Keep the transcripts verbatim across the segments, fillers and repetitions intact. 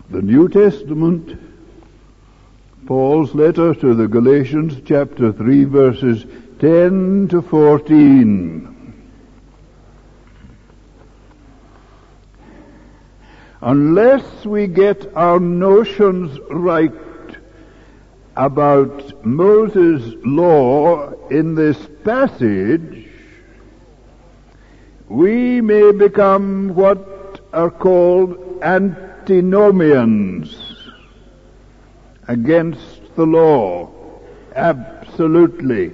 The New Testament, Paul's letter to the Galatians, chapter three, verses ten to fourteen. Unless we get our notions right about Moses' law in this passage, we may become what are called antinomians against the law, absolutely,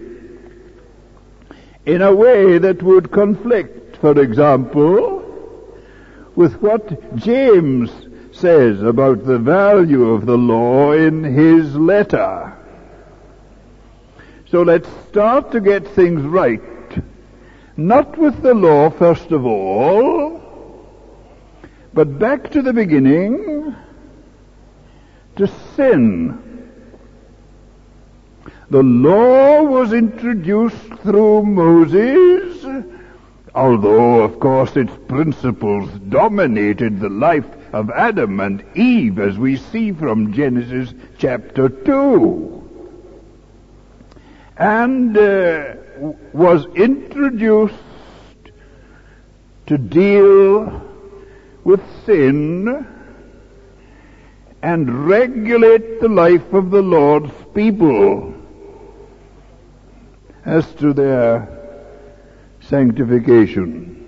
in a way that would conflict, for example, with what James says about the value of the law in his letter. So let's start to get things right, not with the law first of all, but back to the beginning, to sin. The law was introduced through Moses, although, of course, its principles dominated the life of Adam and Eve, as we see from Genesis chapter two, and uh, was introduced to deal with sin and regulate the life of the Lord's people as to their sanctification.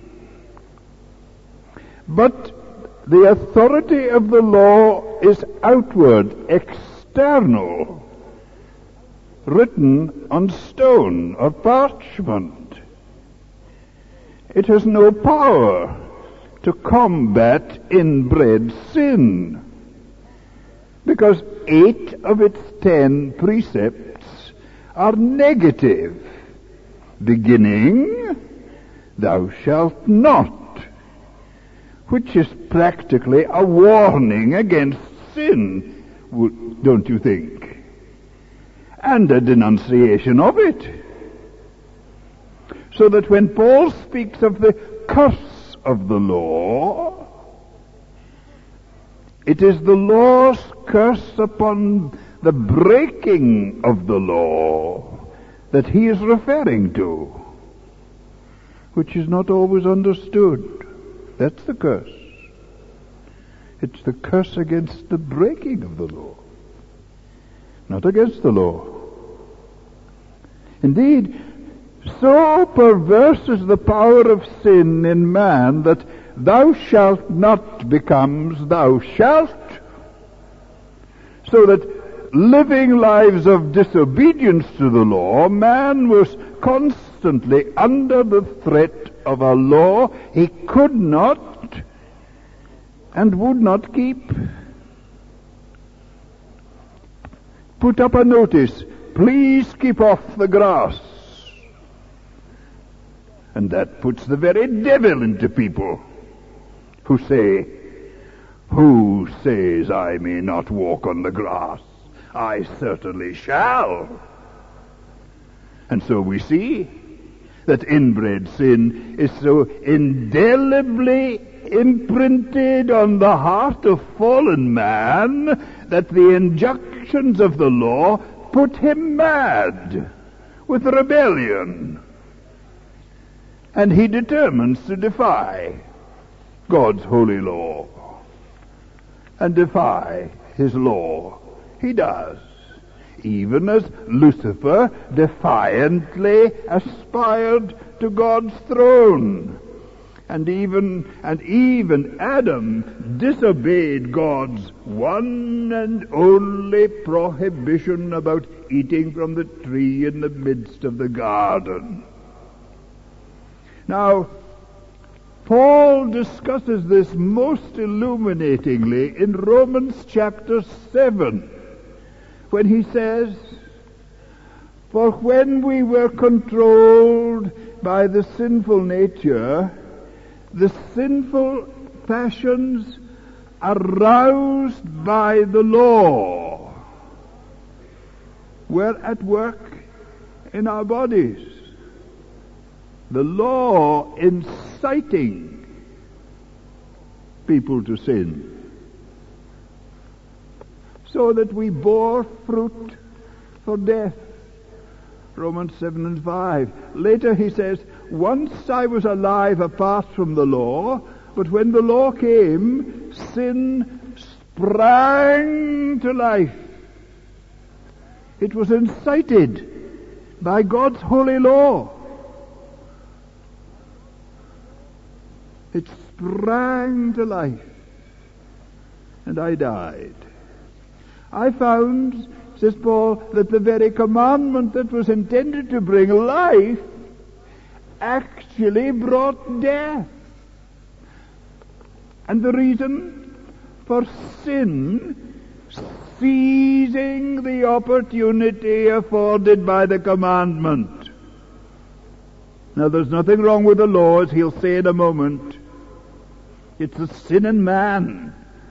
But the authority of the law is outward, external, written on stone or parchment. It has no power to combat inbred sin, because eight of its ten precepts are negative, beginning, "Thou shalt not," which is practically a warning against sin, don't you think? And a denunciation of it. So that when Paul speaks of the curse of the law, it is the law's curse upon the breaking of the law that he is referring to, which is not always understood. That's the curse. It's the curse against the breaking of the law, not against the law. Indeed, so perverse is the power of sin in man that "thou shalt not" becomes "thou shalt," so that living lives of disobedience to the law, man was constantly under the threat of a law he could not and would not keep. Put up a notice, "Please keep off the grass." And that puts the very devil into people who say, "Who says I may not walk on the grass? I certainly shall." And so we see that inbred sin is so indelibly imprinted on the heart of fallen man that the injunctions of the law put him mad with rebellion. And he determines to defy God's holy law and defy his law. He does, even as Lucifer defiantly aspired to God's throne, and even and even Adam disobeyed God's one and only prohibition about eating from the tree in the midst of the garden. Now, Paul discusses this most illuminatingly in Romans chapter seven, when he says, "For when we were controlled by the sinful nature, the sinful passions aroused by the law were at work in our bodies." The law inciting people to sin. so that we bore fruit for death. Romans seven and five. Later he says, once I was alive apart from the law, but when the law came, sin sprang to life. It was incited by God's holy law. It sprang to life, and I died. I found, says Paul, that the very commandment that was intended to bring life actually brought death. And the reason for sin seizing the opportunity afforded by the commandment. Now, there's nothing wrong with the law, as he'll say in a moment. It's the sin in man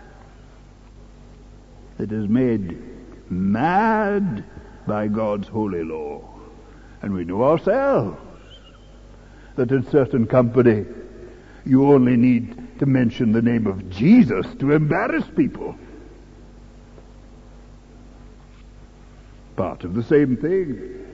that is made mad by God's holy law. And we know ourselves that in certain company you only need to mention the name of Jesus to embarrass people. Part of the same thing.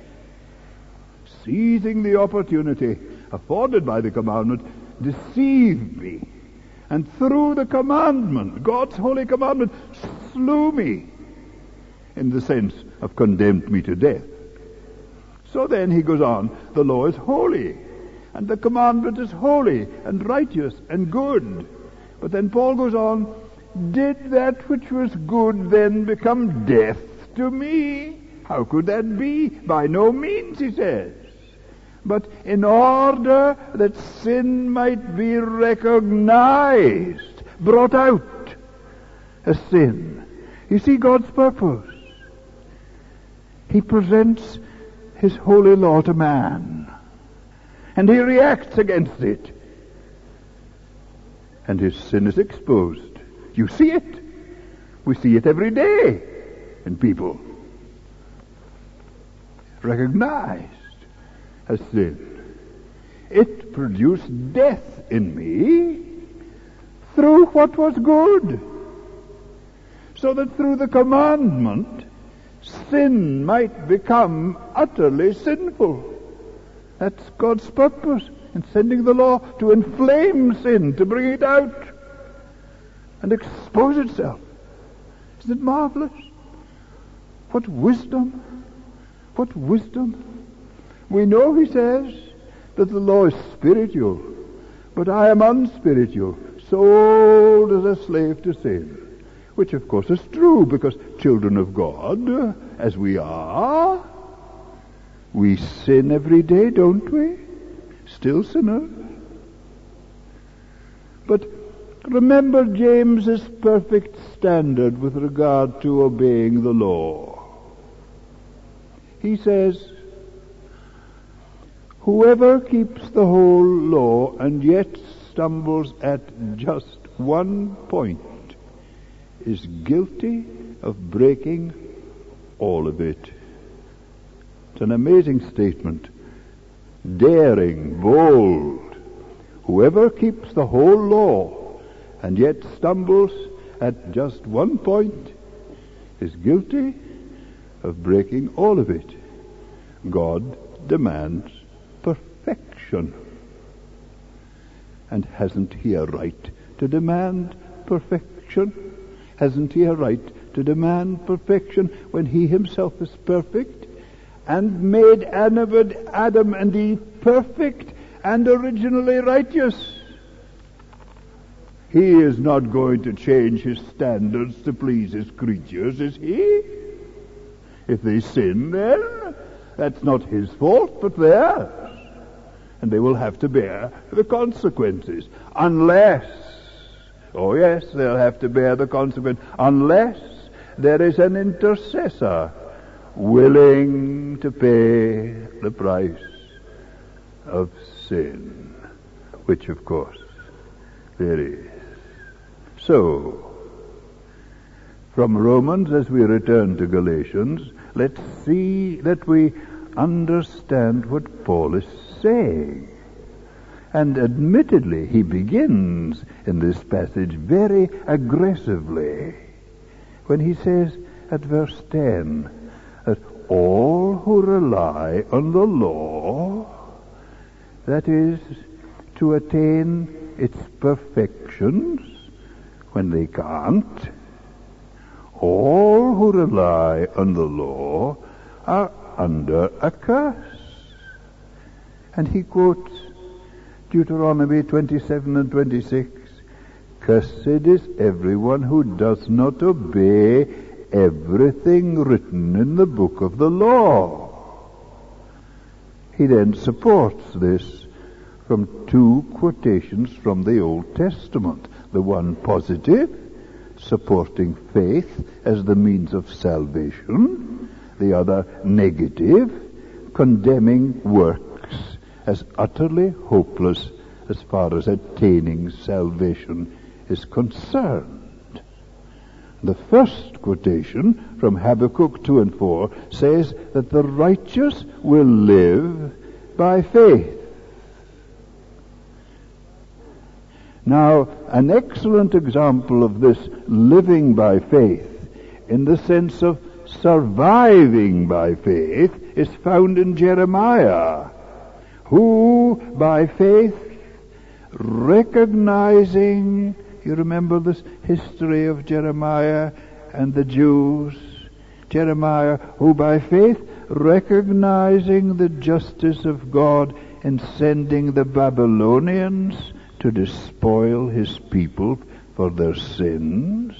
Seizing the opportunity afforded by the commandment, deceived me. And through the commandment, God's holy commandment, slew me, in the sense of condemned me to death. So then he goes on, the law is holy, and the commandment is holy and righteous and good. But then Paul goes on, did that which was good then become death to me? How could that be? By no means, he says. But in order that sin might be recognized, brought out as sin. You see God's purpose. He presents his holy law to man, and he reacts against it, and his sin is exposed. You see it. We see it every day in people. Recognized as sin. It produced death in me through what was good, so that through the commandment sin might become utterly sinful. That's God's purpose in sending the law, to inflame sin, to bring it out and expose itself. Isn't it marvelous? What wisdom! What wisdom! We know, he says, that the law is spiritual, but I am unspiritual, sold as a slave to sin. Which of course is true, because children of God, as we are, we sin every day, don't we? Still sinners. But remember James's perfect standard with regard to obeying the law. He says, whoever keeps the whole law and yet stumbles at just one point is guilty of breaking all of it. It's an amazing statement. Daring, bold. Whoever keeps the whole law and yet stumbles at just one point is guilty of breaking all of it. God demands perfection. And hasn't he a right to demand perfection? Hasn't he a right to demand perfection when he himself is perfect and made Adam and Eve perfect and originally righteous? He is not going to change his standards to please his creatures, is he? If they sin, then that's not his fault, but theirs. And they will have to bear the consequences. Unless, oh yes, they'll have to bear the consequence, unless there is an intercessor willing to pay the price of sin, which of course there is. So, from Romans, as we return to Galatians, let's see that we understand what Paul is saying. And admittedly, he begins in this passage very aggressively when he says at verse ten that all who rely on the law, that is, to attain its perfections when they can't, all who rely on the law are under a curse. And he quotes Deuteronomy twenty-seven and twenty-six, "Cursed is everyone who does not obey everything written in the book of the law." He then supports this from two quotations from the Old Testament. The one positive, supporting faith as the means of salvation. The other negative, condemning works as utterly hopeless as far as attaining salvation is concerned. The first quotation from Habakkuk two and four says that the righteous will live by faith. Now, an excellent example of this living by faith, in the sense of surviving by faith, is found in Jeremiah, who, by faith, recognizing, you remember this history of Jeremiah and the Jews, Jeremiah, who by faith, recognizing the justice of God in sending the Babylonians to despoil his people for their sins,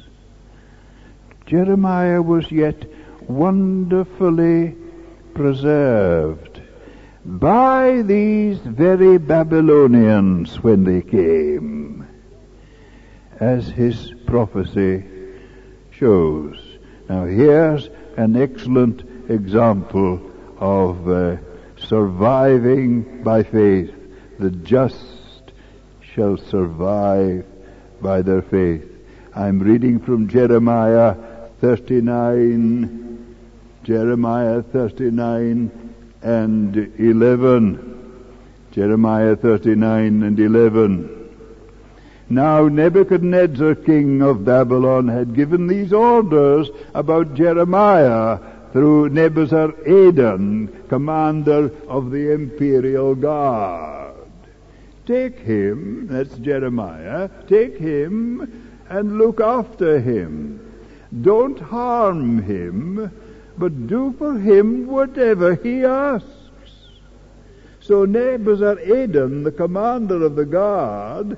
Jeremiah was yet wonderfully preserved by these very Babylonians when they came, as his prophecy shows. Now here's an excellent example of uh, surviving by faith. The just shall survive by their faith. I'm reading from Jeremiah thirty-nine, Jeremiah thirty-nine and eleven. Jeremiah thirty-nine and eleven. Now Nebuchadnezzar, king of Babylon, had given these orders about Jeremiah through Nebuzaradan, commander of the imperial guard. Take him, that's Jeremiah, take him and look after him. Don't harm him, but do for him whatever he asks. So Nebuzaradan, the commander of the guard,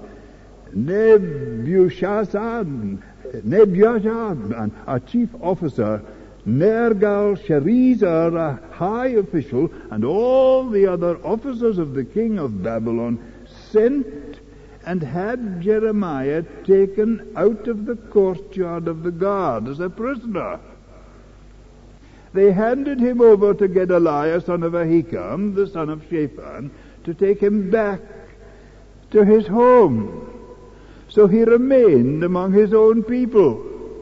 Nebuchadnezzar, Nebuchadnezzar, a chief officer, Nergal-Sharezer, a high official, and all the other officers of the king of Babylon sent and had Jeremiah taken out of the courtyard of the guard as a prisoner. They handed him over to Gedaliah, son of Ahikam, the son of Shaphan, to take him back to his home. So he remained among his own people.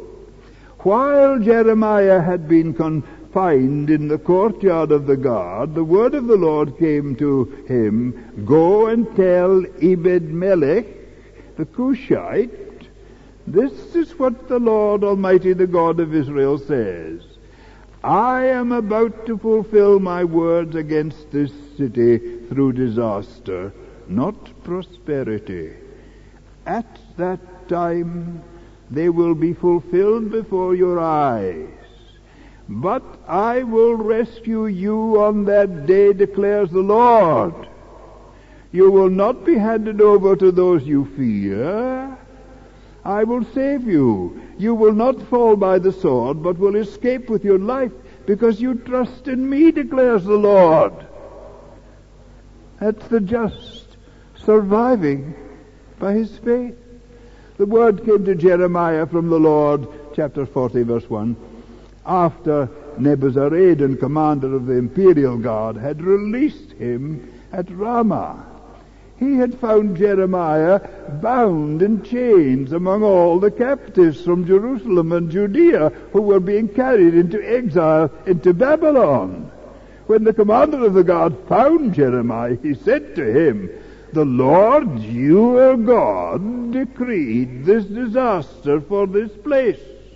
While Jeremiah had been confined in the courtyard of the guard, the word of the Lord came to him, "Go and tell Ebed-Melech, the Cushite, this is what the Lord Almighty, the God of Israel, says. I am about to fulfill my words against this city through disaster, not prosperity. At that time they will be fulfilled before your eyes. But I will rescue you on that day, declares the Lord. You will not be handed over to those you fear. I will save you. You will not fall by the sword, but will escape with your life, because you trust in me, declares the Lord." That's the just surviving by his faith. The word came to Jeremiah from the Lord, chapter forty, verse one, after Nebuzaradan, commander of the imperial guard, had released him at Ramah. He had found Jeremiah bound in chains among all the captives from Jerusalem and Judea who were being carried into exile into Babylon. When the commander of the guard found Jeremiah, he said to him, "The Lord your God decreed this disaster for this place.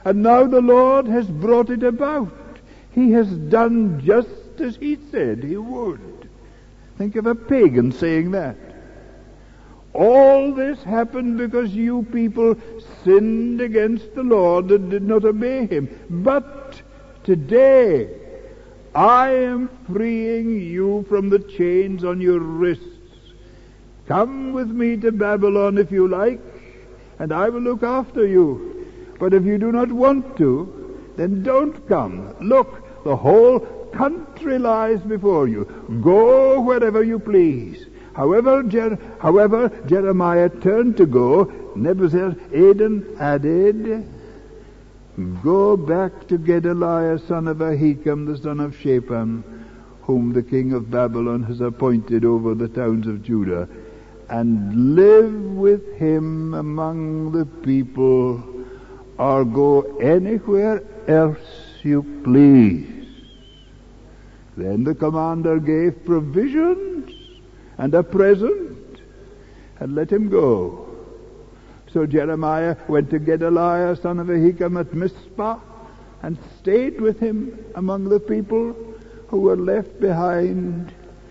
And now the Lord has brought it about. He has done just as he said he would. Think of a pagan saying that. All this happened because you people sinned against the Lord and did not obey him. But today I am freeing you from the chains on your wrists. Come with me to Babylon if you like, and I will look after you. But if you do not want to, then don't come. Look, the whole country lies before you. Go wherever you please. However, Jer- however Jeremiah turned to go, Nebuzaradan added, go back to Gedaliah, son of Ahikam, the son of Shaphan, whom the king of Babylon has appointed over the towns of Judah, and live with him among the people, or go anywhere else you please. Then the commander gave provisions and a present, and let him go. So Jeremiah went to Gedaliah, son of Ahikam, at Mizpah, and stayed with him among the people who were left behind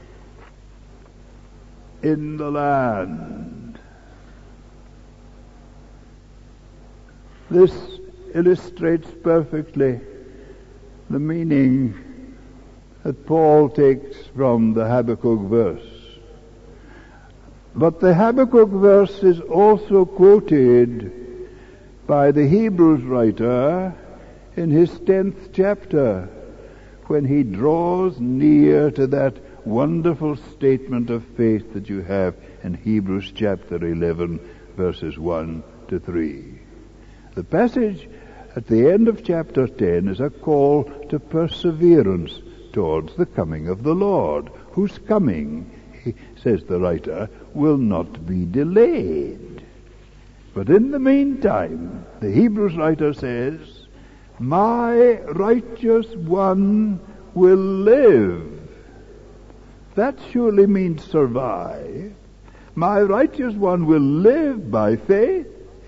in the land. This illustrates perfectly the meaning that Paul takes from the Habakkuk verse. But the Habakkuk verse is also quoted by the Hebrews writer in his tenth chapter, when he draws near to that wonderful statement of faith that you have in Hebrews chapter eleven, verses one to three. The passage at the end of chapter ten is a call to perseverance towards the coming of the Lord, whose coming, he, says the writer, will not be delayed. But in the meantime, the Hebrews writer says, my righteous one will live. That surely means survive. My righteous one will live by faith,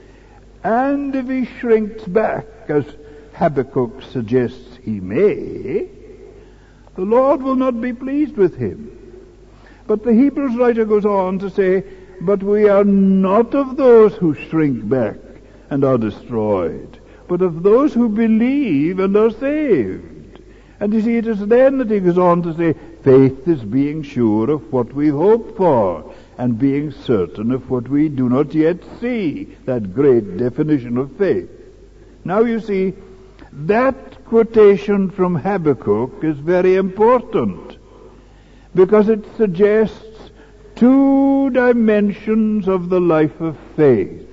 and if he shrinks back, as Habakkuk suggests he may, the Lord will not be pleased with him. But the Hebrews writer goes on to say, but we are not of those who shrink back and are destroyed, but of those who believe and are saved. And you see, it is then that he goes on to say, faith is being sure of what we hope for, and being certain of what we do not yet see. That great definition of faith. Now you see, that quotation from Habakkuk is very important, because it suggests two dimensions of the life of faith: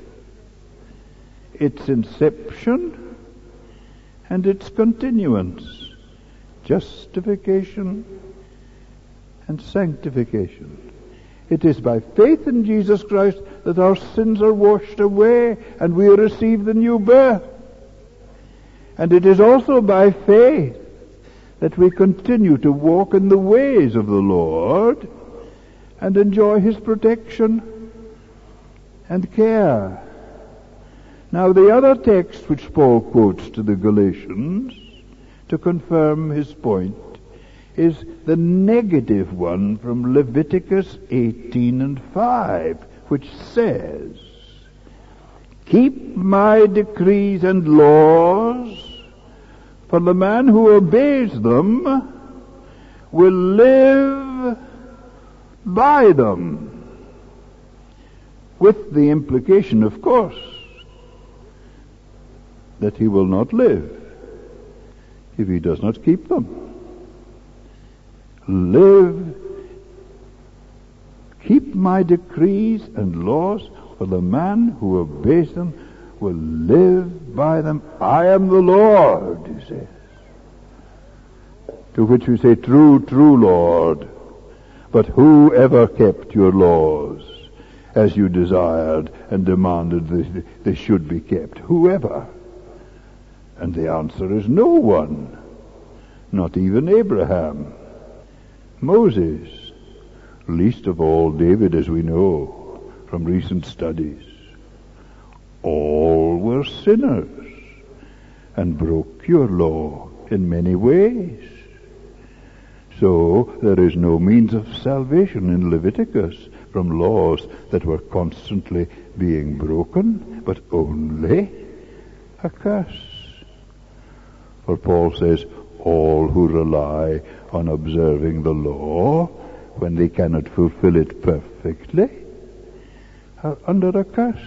its inception and its continuance, justification and sanctification. It is by faith in Jesus Christ that our sins are washed away and we receive the new birth. And it is also by faith that we continue to walk in the ways of the Lord and enjoy his protection and care. Now, the other text which Paul quotes to the Galatians to confirm his point is the negative one from Leviticus eighteen and five, which says, keep my decrees and laws, for the man who obeys them will live by them. With the implication, of course, that he will not live if he does not keep them. Live, keep my decrees and laws, for the man who obeys them will live by them. I am the Lord, he says. To which we say, true, true, Lord. But who ever kept your laws as you desired and demanded that they should be kept? Whoever? And the answer is no one. Not even Abraham. Moses, least of all David, as we know from recent studies. All were sinners and broke your law in many ways. So there is no means of salvation in Leviticus from laws that were constantly being broken, but only a curse. For Paul says, all who rely on observing the law when they cannot fulfill it perfectly are under a curse.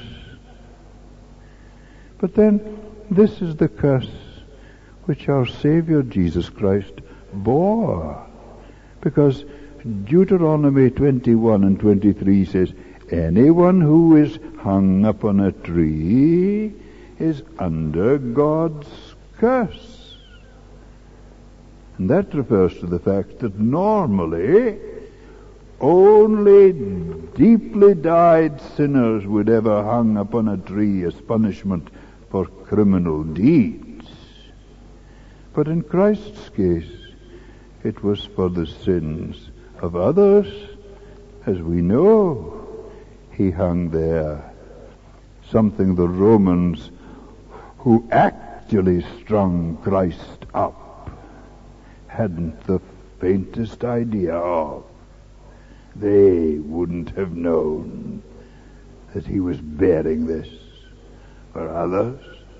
But then, this is the curse which our Savior Jesus Christ bore. Because Deuteronomy twenty-one and twenty-three says, anyone who is hung upon a tree is under God's curse. And that refers to the fact that normally only deeply dyed sinners would ever hang upon a tree as punishment for criminal deeds. But in Christ's case, it was for the sins of others. As we know, he hung there. Something the Romans, who actually strung Christ up, hadn't the faintest idea of. They wouldn't have known that he was bearing this for others.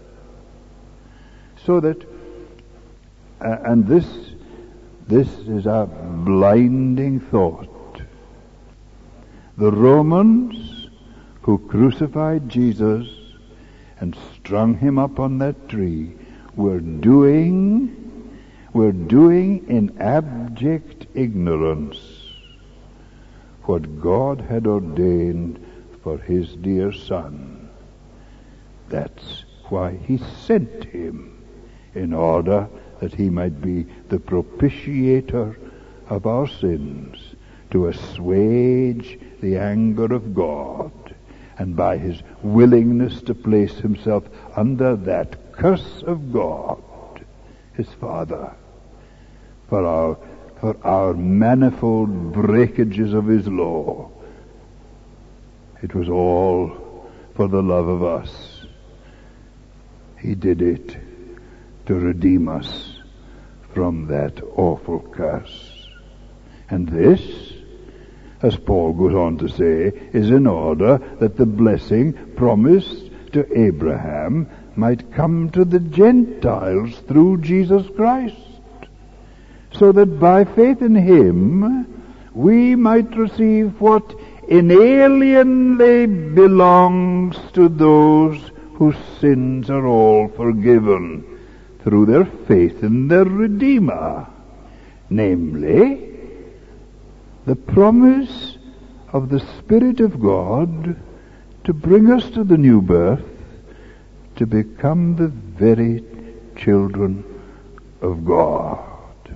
So that, uh, and this, this is a blinding thought. The Romans who crucified Jesus and strung him up on that tree were doing, were doing in abject ignorance what God had ordained for his dear Son. That's why he sent him, in order that he might be the propitiator of our sins, to assuage the anger of God, and by his willingness to place himself under that curse of God, his Father, for our for our manifold breakages of his law. It was all for the love of us. He did it to redeem us from that awful curse. And this, as Paul goes on to say, is in order that the blessing promised to Abraham might come to the Gentiles through Jesus Christ, so that by faith in him we might receive what inalienably belongs to those whose sins are all forgiven through their faith in their Redeemer, namely the promise of the Spirit of God to bring us to the new birth, to become the very children of God.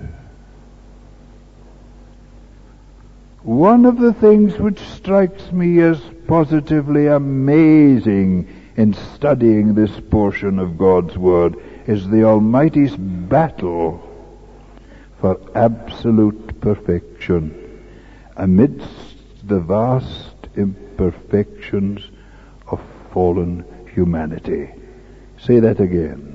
One of the things which strikes me as positively amazing in studying this portion of God's Word is the Almighty's battle for absolute perfection amidst the vast imperfections of fallen humanity. Say that again.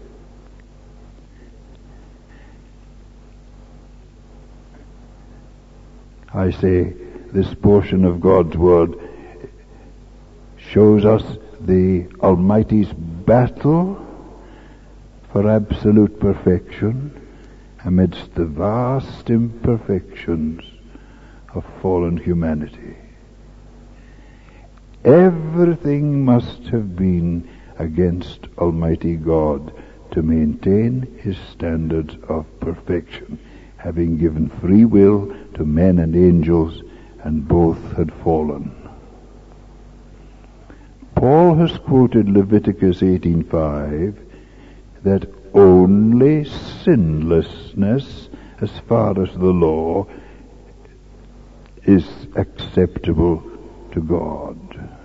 I say this portion of God's Word shows us the Almighty's battle for absolute perfection amidst the vast imperfections of fallen humanity. Everything must have been against Almighty God to maintain his standards of perfection, having given free will to men and angels, and both had fallen. Paul has quoted Leviticus eighteen five, that only sinlessness, as far as the law, is acceptable to God.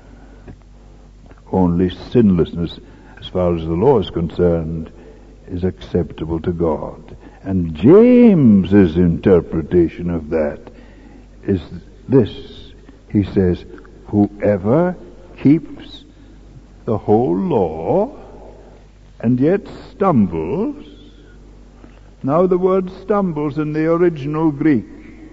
Only sinlessness, as far as the law is concerned, is acceptable to God. And James's interpretation of that is this. He says, whoever keeps the whole law and yet stumbles. Now the word stumbles in the original Greek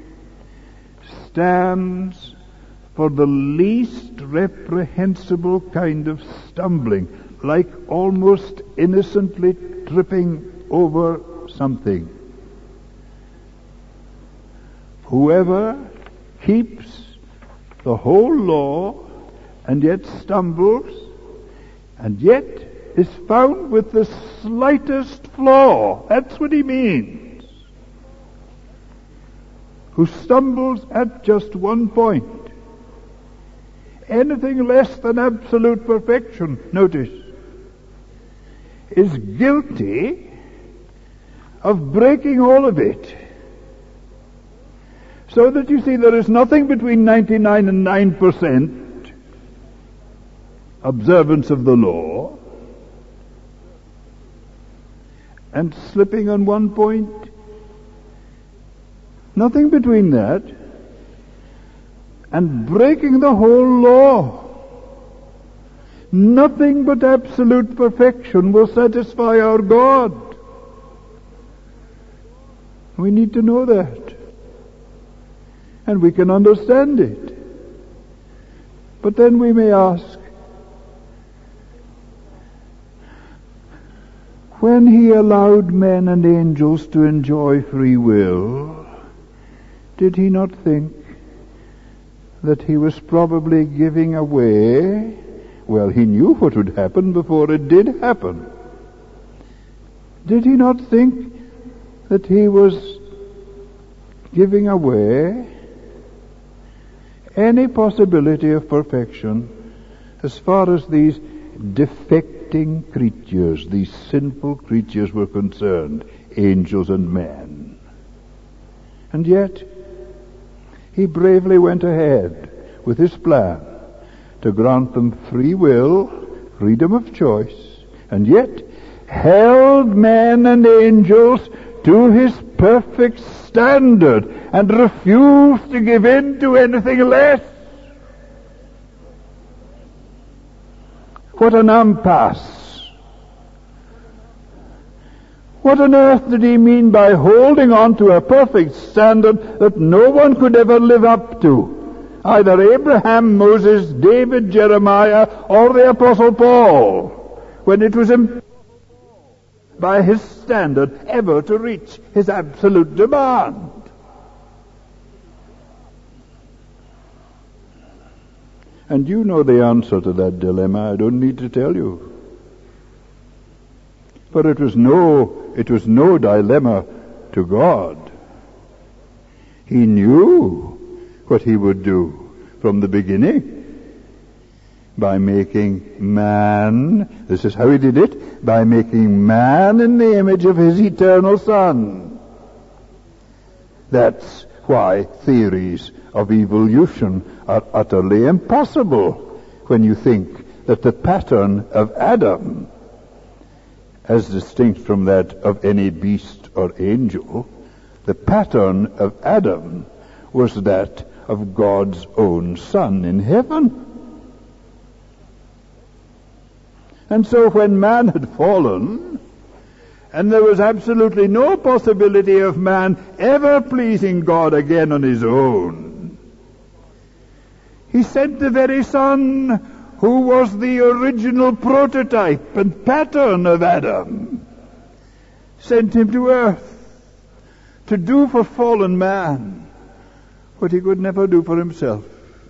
stands for the least reprehensible kind of stumbling, like almost innocently tripping over something. Whoever keeps the whole law and yet stumbles, and yet is found with the slightest flaw. That's what he means. Who stumbles at just one point. Anything less than absolute perfection, notice, is guilty of breaking all of it. So that you see there is nothing between ninety-nine and nine percent observance of the law and slipping on one point. Nothing between that and breaking the whole law. Nothing but absolute perfection will satisfy our God. We need to know that. And we can understand it. But then we may ask, when he allowed men and angels to enjoy free will, did he not think that he was probably giving away? Well, he knew what would happen before it did happen. Did he not think that he was giving away any possibility of perfection as far as these defecting creatures, these sinful creatures were concerned, angels and men? And yet, he bravely went ahead with his plan to grant them free will, freedom of choice, and yet held men and angels to his perfect standard and refused to give in to anything less. What an impasse! What on earth did he mean by holding on to a perfect standard that no one could ever live up to? Either Abraham, Moses, David, Jeremiah, or the Apostle Paul, when it was impossible by his standard ever to reach his absolute demand. And you know the answer to that dilemma. I don't need to tell you. For it was no, it was no dilemma to God. He knew what he would do from the beginning by making man. This is how he did it, by making man in the image of his eternal Son. That's why theories of evolution are utterly impossible when you think that the pattern of Adam, as distinct from that of any beast or angel, the pattern of Adam was that of God's own Son in heaven. And so when man had fallen, and there was absolutely no possibility of man ever pleasing God again on his own, he sent the very Son who was the original prototype and pattern of Adam, sent him to earth to do for fallen man what he could never do for himself.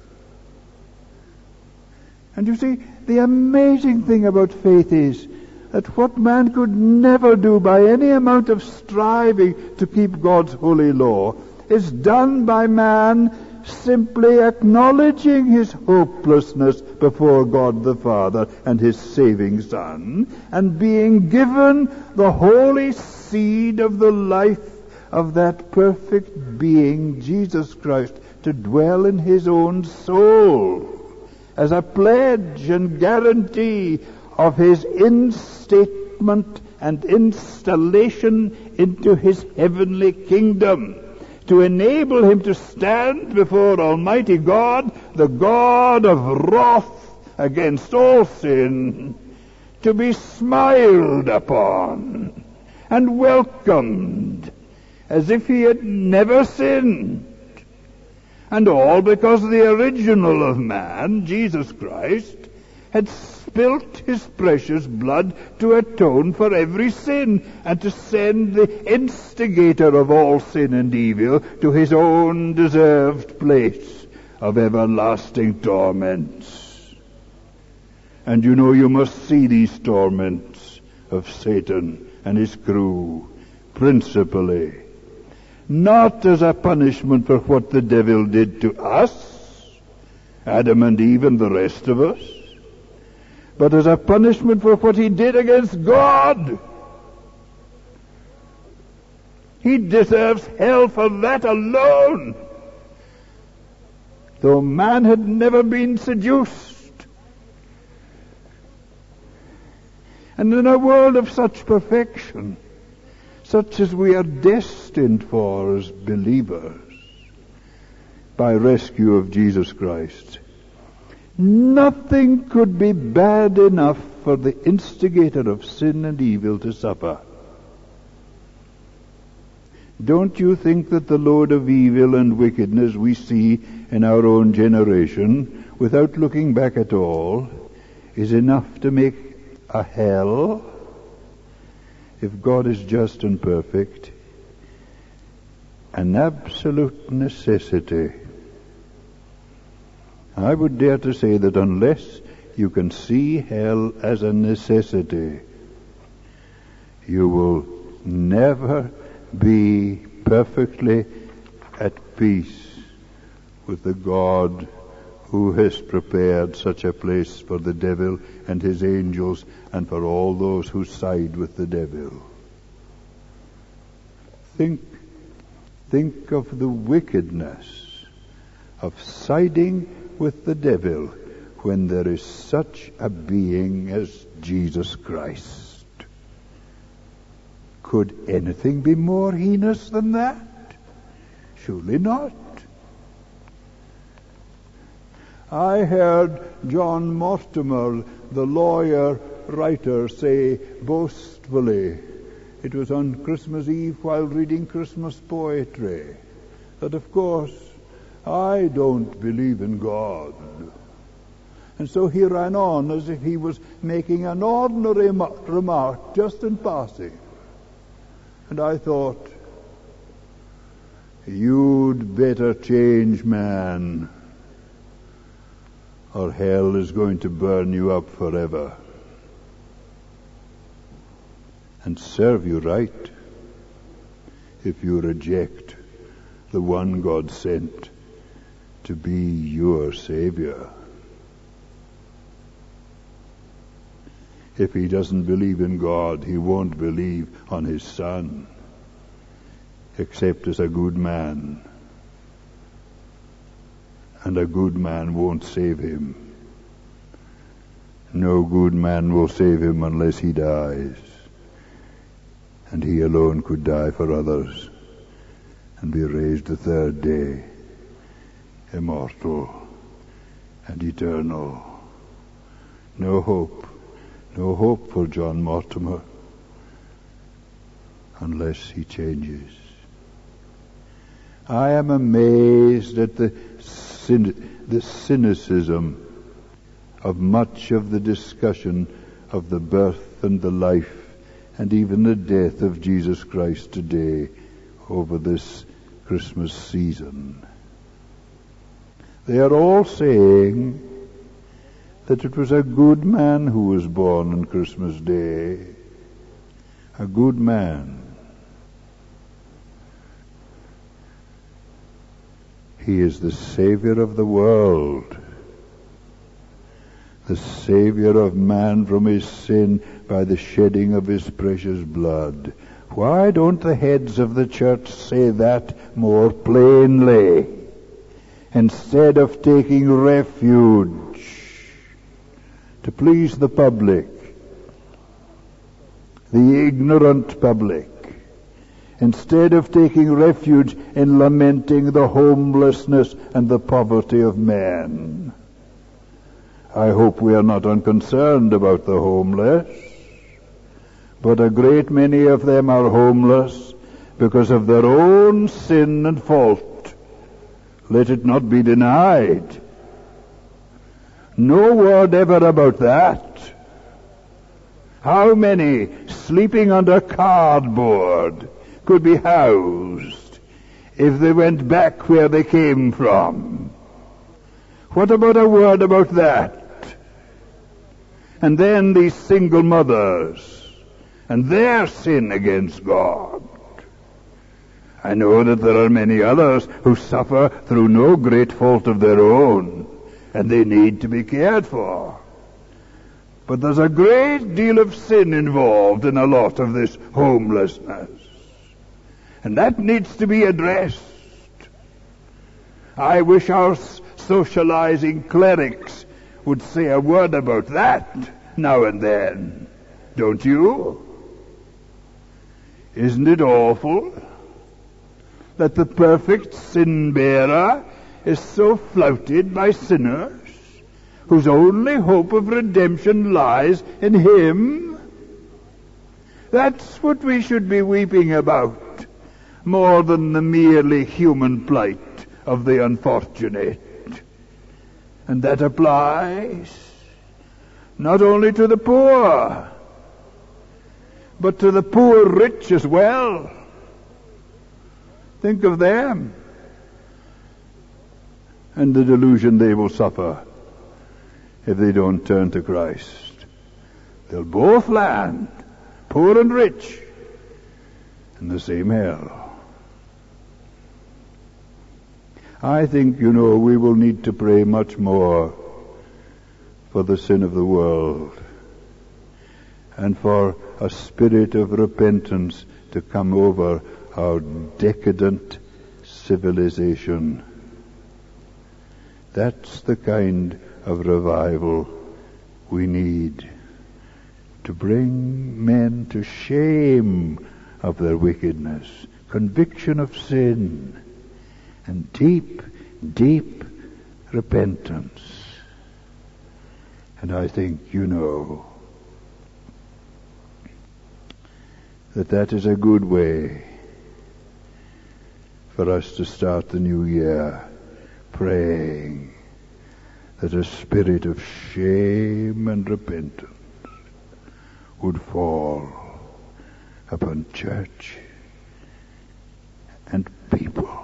And you see, the amazing thing about faith is that what man could never do by any amount of striving to keep God's holy law is done by man simply acknowledging his hopelessness before God the Father and his saving Son, and being given the holy seed of the life of that perfect being, Jesus Christ, to dwell in his own soul as a pledge and guarantee of his instatement and installation into his heavenly kingdom, to enable him to stand before Almighty God, the God of wrath against all sin, to be smiled upon and welcomed as if he had never sinned. And all because the original of man, Jesus Christ, had spilt his precious blood to atone for every sin and to send the instigator of all sin and evil to his own deserved place of everlasting torments. And you know you must see these torments of Satan and his crew principally not as a punishment for what the devil did to us, Adam and Eve and the rest of us, but as a punishment for what he did against God. He deserves hell for that alone, though man had never been seduced. And in a world of such perfection, such as we are destined for as believers, by rescue of Jesus Christ, nothing could be bad enough for the instigator of sin and evil to suffer. Don't you think that the load of evil and wickedness we see in our own generation, without looking back at all, is enough to make a hell? If God is just and perfect, an absolute necessity. I would dare to say that unless you can see hell as a necessity, you will never be perfectly at peace with the God who has prepared such a place for the devil and his angels and for all those who side with the devil. Think, think of the wickedness of siding with the devil when there is such a being as Jesus Christ. Could anything be more heinous than that? Surely not. I heard John Mortimer, the lawyer writer, say boastfully, it was on Christmas Eve while reading Christmas poetry, that of course I don't believe in God. And so he ran on as if he was making an ordinary remark just in passing. And I thought, you'd better change, man, or hell is going to burn you up forever and serve you right if you reject the one God sent to be your Savior. If he doesn't believe in God, he won't believe on his Son, except as a good man. And a good man won't save him. No good man will save him unless he dies. And he alone could die for others and be raised the third day, immortal and eternal. No hope, no hope for John Mortimer unless he changes. I am amazed at the the cynicism of much of the discussion of the birth and the life and even the death of Jesus Christ today over this Christmas season. They are all saying that it was a good man who was born on Christmas Day. A good man. He is the Savior of the world, the Savior of man from his sin by the shedding of his precious blood. Why don't the heads of the church say that more plainly, instead of taking refuge to please the public, the ignorant public, instead of taking refuge in lamenting the homelessness and the poverty of men? I hope we are not unconcerned about the homeless, but a great many of them are homeless because of their own sin and fault. Let it not be denied. No word ever about that. How many sleeping under cardboard could be housed if they went back where they came from? What about a word about that? And then these single mothers and their sin against God. I know that there are many others who suffer through no great fault of their own, and they need to be cared for. But there's a great deal of sin involved in a lot of this homelessness, and that needs to be addressed. I wish our socializing clerics would say a word about that now and then. Don't you? Isn't it awful that the perfect sin-bearer is so flouted by sinners whose only hope of redemption lies in him? That's what we should be weeping about, more than the merely human plight of the unfortunate. And that applies not only to the poor, but to the poor rich as well. Think of them and the delusion they will suffer if they don't turn to Christ. They'll both land, poor and rich, in the same hell. I think, you know, we will need to pray much more for the sin of the world and for a spirit of repentance to come over our decadent civilization. That's the kind of revival we need, to bring men to shame of their wickedness, conviction of sin, and deep, deep repentance. And I think, you know, that that is a good way for us to start the new year, praying that a spirit of shame and repentance would fall upon church and people.